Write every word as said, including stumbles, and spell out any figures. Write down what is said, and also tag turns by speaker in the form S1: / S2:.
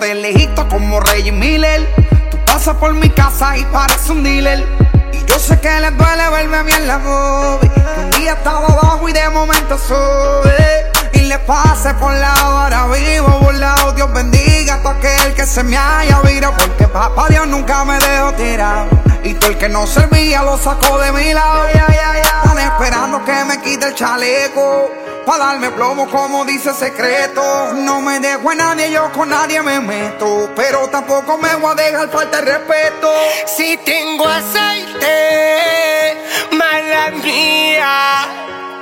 S1: de lejito como Reggie Miller. Tú pasas por mi casa y pareces un dealer. Y yo sé que les duele verme a mí en la movie, que un día estaba abajo y de momento sube. Y le pase por lado, ahora vivo burlado. Dios bendiga a todo aquel que se me haya virado, porque papá Dios nunca me dejó tirado. Y todo el que no servía lo sacó de mi lado. Están esperando que me quite el chaleco pa' darme plomo como dice secreto. No me dejo a nadie, yo con nadie me meto, pero tampoco me voy a dejar falta de respeto.
S2: Si tengo aceite, mala mía.